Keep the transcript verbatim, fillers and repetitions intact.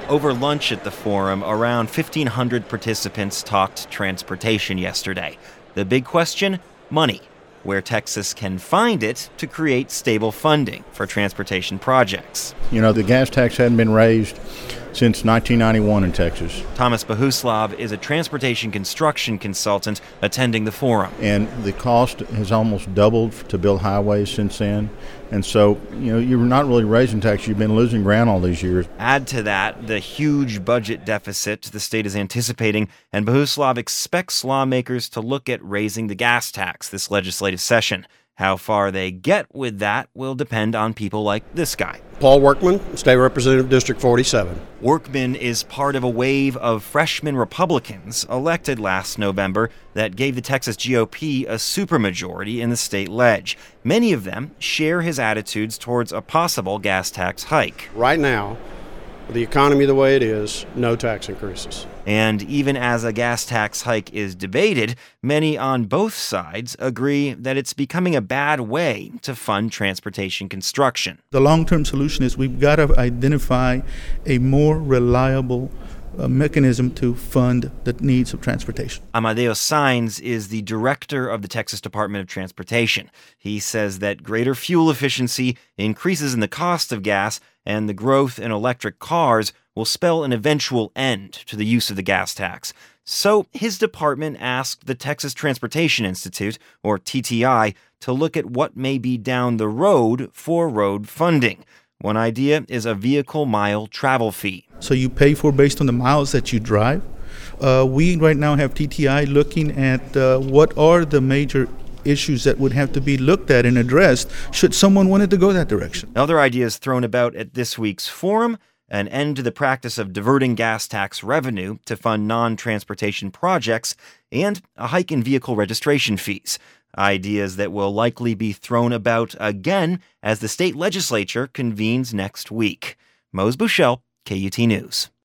Over lunch at the forum, around fifteen hundred participants talked transportation yesterday. The big question? Money. Where Texas can find it to create stable funding for transportation projects. You know, the gas tax hadn't been raised since nineteen ninety-one in Texas. Thomas Bohuslav is a transportation construction consultant attending the forum. And the cost has almost doubled to build highways since then. And so, you know, you're not really raising tax. You've been losing ground all these years. Add to that the huge budget deficit the state is anticipating, and Bohuslav expects lawmakers to look at raising the gas tax this legislative session. How far they get with that will depend on people like this guy. Paul Workman, State Representative, District forty-seven. Workman is part of a wave of freshman Republicans elected last November that gave the Texas G O P a supermajority in the state ledge. Many of them share his attitudes towards a possible gas tax hike. Right now, with the economy the way it is, no tax increases. And even as a gas tax hike is debated, many on both sides agree that it's becoming a bad way to fund transportation construction. The long-term solution is we've got to identify a more reliable uh, mechanism to fund the needs of transportation. Amadeo Saenz is the director of the Texas Department of Transportation. He says that greater fuel efficiency, increases in the cost of gas, and the growth in electric cars will spell an eventual end to the use of the gas tax. So his department asked the Texas Transportation Institute, or T T I, to look at what may be down the road for road funding. One idea is a vehicle mile travel fee. So you pay for based on the miles that you drive. Uh, we right now have T T I looking at uh, what are the major issues that would have to be looked at and addressed should someone wanted to go that direction. Other ideas thrown about at this week's forum: an end to the practice of diverting gas tax revenue to fund non-transportation projects, and a hike in vehicle registration fees. Ideas that will likely be thrown about again as the state legislature convenes next week. Mose Bushell, K U T News.